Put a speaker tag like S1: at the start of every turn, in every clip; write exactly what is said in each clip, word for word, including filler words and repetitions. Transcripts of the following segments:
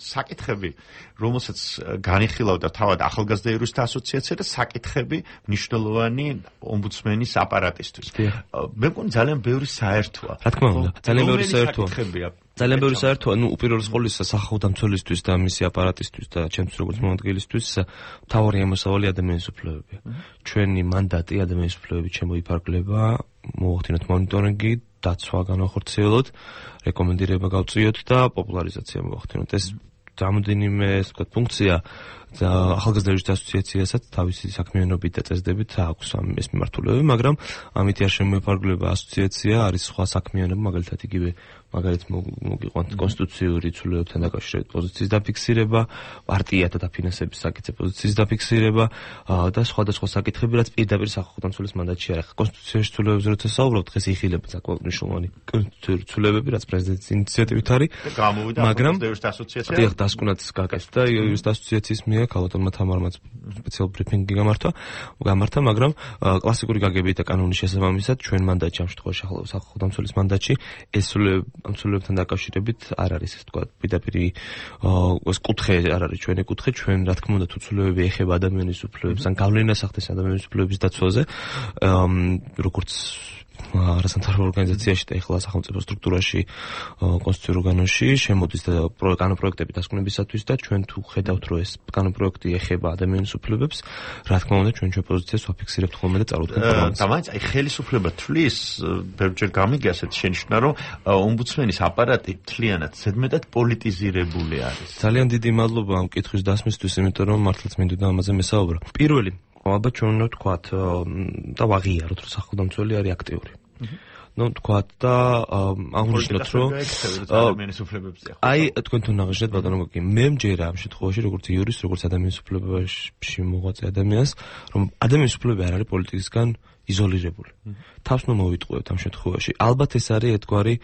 S1: საკითხები, რომელსაც განიხილავდა თავად ახალგაზრდა იურისტთა ასოციაცია და საკითხები მნიშვნელოვანი ომბუდსმენის აპარატისთვის. მე მგონი ძალიან ბევრი საერთოა.
S2: რა თქმა უნდა, ძალიან ბევრი საერთოა.
S1: საკითხებია.
S2: ძალიან ბევრი საერთოა, ნუ უპირველეს ყოვლისა სახელმწიფოსთვის და მისი აპარატისთვის და ჩემთვის როგორც მომადგენლისთვის მთავარი ამოსავალი ადამიანის უფლებებია. ჩვენი მანდატი ადამიანის უფლებებით შემოიფარგლება, მოვახდინოთ მონიტორინგი, დაცვა განახორციელოთ, რეკომენდირება გავწიოთ და პოპულარიზაცია მოვახდინოთ. ეს რამოდენიმე ასე ვთქვათ ფუნქცია და ახალგაზრდა იურისტთა ასოციაციასაც თავისი საქმიანობით და წესდებით აქვს ეს მიმართულება, მაგრამ ამით არ შემოიფარგლება ასოციაცია, არის სხვა საქმიანობა, მაგალითად იგივე მაგალითად მოგიყვანთ კონსტიტუციური ცვლილებებთან დაკავშირებით პოზიციის დაფიქსირება, პარტიათა დაფინანსების საკითხზე პოზიციის დაფიქსირება და სხვადასხვა საკითხები, რაც პირდაპირ სახელმწიფოს მანდატში არ ახლა კონსტიტუციაში ცვლილებებზე როცა საუბრობთ, დღეს იხილება საკმაოდ მნიშვნელოვანი კონსტიტუციური ცვლილებები, რაც პრეზიდენტის ინიციატივით არის, მაგრამ
S1: იურისტთა ასოციაცია
S2: დიახ, დასკვნად გაკეთდა იურისტთა ასოციაციის მიერ ქალბატონმა თამარმაც სპეციალ ბრიფინგი გამართა, გამართა, მაგრამ კლასიკური გაგებით და კანონის შესაბამისად ჩვენ მანდატში ამ შემთხვევაში სახელმწიფოს მანდატში ეს ამ ცვლილებებთან დაკავშირებით არ არის ეს თქვა პირდაპირი ეს კუთხე არ არის ჩვენი კუთხე, ჩვენ რა თქმა უნდა თუ ცვლილებები ეხება ადამიანის უფლებებს ან გავლენას ახდენს ადამიანის უფლებების დაცვაზე, როგორც არასამთავრობო ორგანიზაციაში და ეხლა სახელმწიფო სტრუქტურაში კონსტიტუციურ ორგანოში შემოდის და კანონპროექტები დასკვნებისათვის და ჩვენ თუ ხედავთ რომ ეს კანონპროექტი ეხება ადამიანის უფლებებს, რა თქმა უნდა ჩვენ ჩვენ პოზიციას ვაფიქსირებთ ხოლმე და წარუდგენთ პარლამენტს.
S1: და მაინც აი ხელისუფლება თვლის ბევრჯერ გამიგია ასეთი შენიშვნა რომ ომბუდსმენის აპარატი მთლიანად ზედმეტად პოლიტიზირებული არის.
S2: ძალიან დიდი მადლობა ამ კითხვის დასმისთვის, იმიტომ რომ მართლაც მინდოდა ამაზე მესაუბრა. პირველი ალბათ ჩვენ უნდა ვთქვათ და ვაღიაროთ რომ სახელმწიფო არის აქტიური. ნუ თქვათ და აღნიშნოთ რომ
S1: ადამიანის უფლებებზე
S2: აი თქვენ თუ ნაღიჟეთ ბატონო გოგი მე მჯერა ამ შემთხვევაში როგორც იურისტი როგორც ადამიანის უფლებებში მოღვაწე ადამიანს რომ ადამიანის უფლებები არ არის პოლიტიკისგან იზოლირებული. თავს ნუ მოვიტყუეთ ამ შემთხვევაში. ალბათ ეს არის ერთგვარი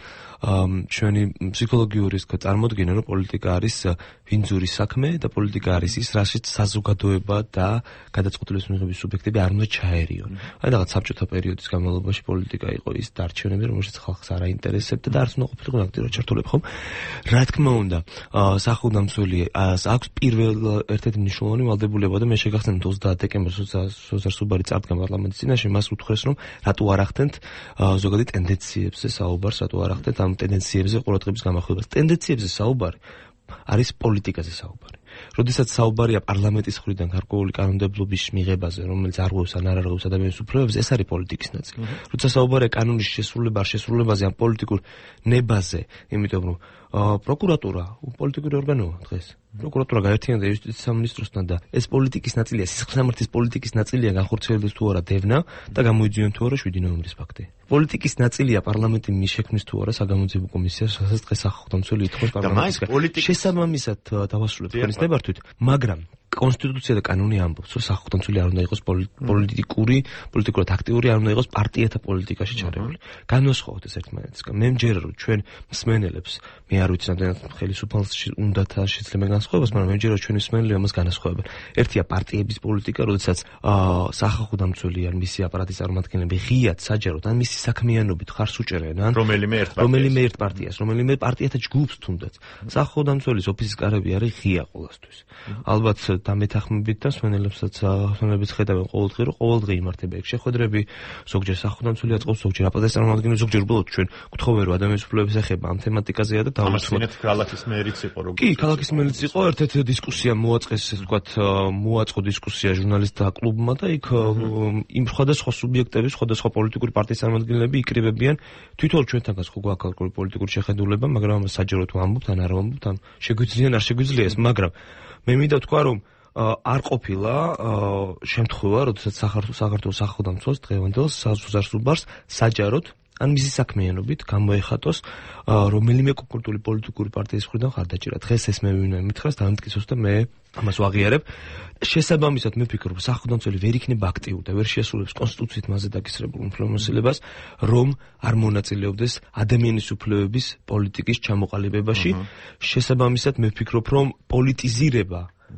S2: ჩვენი ფსიქოლოგიური წარმოდგენა რომ პოლიტიკა არის ვინძურის საქმე და პოლიტიკა არის ის რაშიც საზოგადოება და გადაწყვეტილების მიღების სუბიექტები არ უნდა ჩაერიონ. აი რაღაც საბჭოთა პერიოდის განმავლობაში პოლიტიკა იყო ის დარჩენები რომელშიც ხალხს არ აინტერესებდა და არც უნდა ყოფილიყო აქტიურად ჩართულები, ხო? რა თქმა უნდა, სახელმწიფო აქვს პირველ ერთ-ერთი მნიშვნელოვანი ვალდებულება და მე შეგახსენებთ ოცდაათი დეკემბერს სოზარ სუბარი წარდგა პარლამენტის წინაშე მას უთხრეს რომ რატო არ ახდენთ ზოგადი ტენდენციებზე საუბარს, რატო არ ახდენთ ამ ტენდენციებზე ყურადღების გამახვილებას. ტენდენციებზე საუბარი არის პოლიტიკაზე საუბარი. როდესაც საუბარია პარლამენტის მხრიდან გარკვეული კანონმდებლობის მიღებაზე, რომელიც არღვევს ან არ არღვევს ადამიანის უფლებებს, ეს არის პოლიტიკის ნაწილი. როცა საუბარია კანონის შესრულება, შესრულებაზე ან პოლიტიკურ ნებაზე, იმიტომ რომ პროკურატურა პოლიტიკური ორგანოა დღეს. პროკურატურა გაერთიანდა იუსტიციის სამინისტროსთან და ეს პოლიტიკის ნაწილია, სისხლისამართლის პოლიტიკის ნაწილია განხორციელდეს თუ არა დევნა და გამოიძიონ თუ არა შვიდი ნოემბრის ფაქტი. პოლიტიკის ნაწილია პარლამენტი მის შექმნის თუ არა საგამოძიებო კომისიას, რასაც დღეს სახელმწიფო ითხოვს პარლამენტის. შესაბამისად დავასრულებთ თქვენის ნებართვით, მაგრამ კონსტიტუცია და კანონი ამბობს, რომ სახელმწიფო არ უნდა იყოს პოლიტიკური, პოლიტიკურად აქტიური, არ უნდა იყოს პარტიათა პოლიტიკაში ჩარეული. განვასხვაოთ ეს ერთმანეთისგან. მე მჯერა რომ ჩვენ მსმენელებს, მე არ ვიცი რამდენად ხელისუფალს უნდა თა შეიძლება განსხვავებას, მაგრამ მე მჯერა რომ ჩვენი მსმენელები ამას განასხვავებენ. ერთია პარტიების პოლიტიკა, როდესაც სახალხო დამცველი ან მისი აპარატის წარმომადგენლები ღიად საჯაროდ ან მისი საქმიანობით ხარს უჭერენ, ან
S1: რომელიმე ერთ პარტიას,
S2: რომელიმე ერთ პარტიას, რომელიმე პარტიათა ჯგუფს თუნდაც. სახალხო დამცველის ოფისის კარები არის ღია ყოველთვის. ალბათ დამეთანხმებით და მსმენელებსაც მსმენელებს ხედავენ ყოველდღე რომ ყოველდღე იმართება ეგ შეხვედრები, ზოგჯერ სახელმწიფო აწყობს, ზოგჯერ აპარატის წარმომადგენლები, ზოგჯერ უბრალოდ ჩვენ გთხოვენ რომ ადამიანის უფლებების ეხება ამ თემატიკაზეა და
S1: დავუსვათ. ქალაქის მერიც იყო როგორც
S2: კი, ქალაქის მერიც იყო, ერთ-ერთი დისკუსია მოაწყეს, ესე ვთქვათ, მოაწყო დისკუსია ჟურნალისტთა კლუბმა და იქ იმ სხვადასხვა სუბიექტები, სხვადასხვა პოლიტიკური პარტიის წარმომადგენლები იკრიბებიან თვითონ ჩვენთანაც ხო გვაქვს პოლიტიკური შეხედულება, მაგრამ საჯაროდ ვამბობთ ან არ ვამბობთ, ან შეგვიძლია ან არ შეგვიძლია ეს, მაგრამ მე მინდა თქვა რომ არ ყოფილა შემთხვევა, როდესაც საქართველოს სახალხო დამცველს დღევანდელ სოზარ სუბარს საჯაროდ ან მისი საქმიანობით გამოეხატოს რომელიმე კონკრეტული პოლიტიკური პარტიის მხრიდან ხარდაჭერა. დღეს ეს მე ვინმე მითხრას დამტკიცოს და მე ამას ვაღიარებ. შესაბამისად მე ვფიქრობ, სახალხო დამცველი ვერ იქნება აქტიური და ვერ შეასრულებს კონსტიტუციით მასზე დაკისრებულ უფლებამოსილებას, რომ არ მონაწილეობდეს ადამიანის უფლებების პოლიტიკის ჩამოყალიბებაში. შესაბამისად მე ვფიქრობ, რომ პოლიტიზირება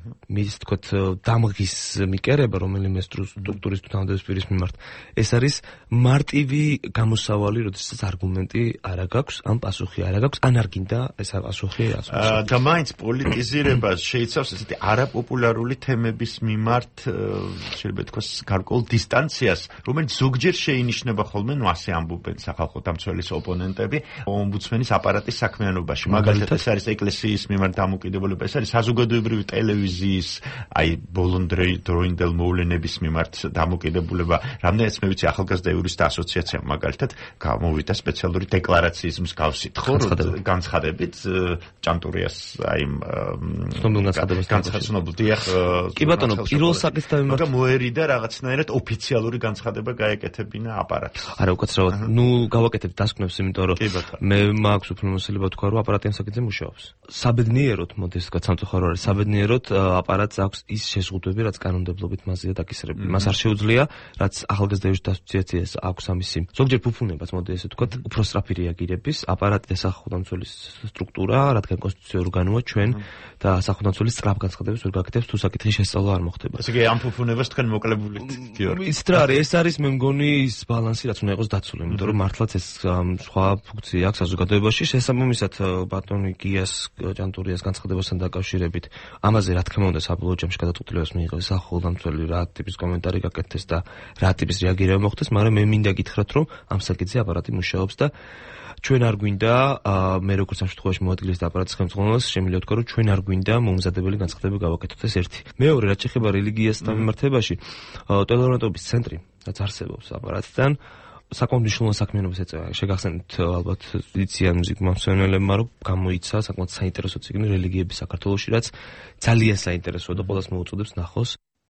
S2: მის თქოთ დამღის მიკერება, რომელიმე სტრუქტურის თუ თანამდებობის პირის მიმართ, ეს არის მარტივი გამოსავალი, როდესაც არგუმენტი არ აქვს, ან პასუხი არ აქვს, ან არ გინდა ეს პასუხი ასრულოს.
S1: და მაინც პოლიტიზირებას შეიცავს ესეთი არაპოპულარული თემების მიმართ, შეიძლება ითქვას, გარკვეულ დისტანციას, რომელიც ზოგჯერ შეინიშნება ხოლმე, ნუ ასე ამბობენ სახალხო დამცველის ოპონენტები, ომბუდსმენის აპარატის საქმიანობაში. მაგალითად, ეს არის ეკლესიის მიმართ დამოკიდებულება, ეს არის საზოგადოებრივი ტელევიზიის, აი ბოლონდროინდელ მოვლენების მიმართ დამოკიდებულება. რამდენიც მე ვიცი, ახალგაზრდა იურისტთა ასოციაციამ მაგალითად გამოვიდა სპეციალური დეკლარაციის მსგავსით, ხო, განცხადებით ჭანტურიას აი
S2: ცნობილ განცხადებას
S1: განცხადებული. დიახ,
S2: კი ბატონო, პირველ საკითხთან მიმართ
S1: მაგრამ მოერიდა რაღაცნაირად ოფიციალური განცხადება გაეკეთებინა აპარატს.
S2: არა, უკაცრავად, ნუ გავაკეთებ დასკვნებს, იმიტომ რომ მე მაქვს უფლებამოსილება თქვა, რომ აპარატი ამ საკითხზე მუშაობს. საბედნიეროდ, მოდი ეს გაცამწუხარო არის, საბედნიეროდ აპარატს აქვს ის შეზღუდვები, რაც კანონმდებლობით მასზეა დაკისრებული. მას არ შეუძლია, რაც ახალგაზრდა იურისტთა ასოციაციას აქვს ამისი. ზოგჯერ ფუფუნებას, მოდი ესე ვთქვათ, უფრო სწრაფი რეაგირების, აპარატი და სახელმწიფოს სტრუქტურა, რადგან კონსტიტუციური ორგანოა ჩვენ და სახელმწიფოს სწრაფ განცხადებას ვერ გაკეთებს, თუ საკითხის შესწავლა არ მოხდება.
S1: ესე იგი, ამ ფუფუნებას თქვენ მოკლებულით, გიორგი.
S2: იცით რა არის, ეს არის მე მგონი ის ბალანსი, რაც უნდა იყოს დაცული, იმიტომ რომ მართლაც ეს სხვა ფუნქცია აქვს საზოგადოებაში. შესაბამისად, ბატონი გიას ჭანტურიას განცხადებასთან დაკავშირებით, ამაზე რა თქმა უნდა საბოლოო ჯამში გადაწყვეტილებას მიიღეს სახელმწიფო რა ტიპის კომენტარი გაკეთდეს და რა ტიპის რეაგირება მოხდეს, მაგრამ მე მინდა გითხრათ, რომ ამ საკითხზე აპარატი მუშაობს და ჩვენ არ გვინდა, მე როგორც ამ შემთხვევაში მოადგილეს და აპარატის ხელმძღვანელს, შემიძლია ვთქვა, რომ ჩვენ არ გვინდა მომზადებელი განცხადება გავაკეთოთ, ეს ერთი. მეორე, რაც შეეხება რელიგიასთან მიმართებაში, ტოლერანტობის ცენტრი, რაც არსებობს აპარატთან, საკმაოდ მნიშვნელოვან საქმიანობას ეწევა. შეგახსენებთ ალბათ იციან მუსიკმამცველებმა, რომ გამოიცა საკმაოდ საინტერესო წიგნი რელიგიების საქართველოში, რაც ძალიან საინტერესოა და ყველას მოუწოდებს ნახოს.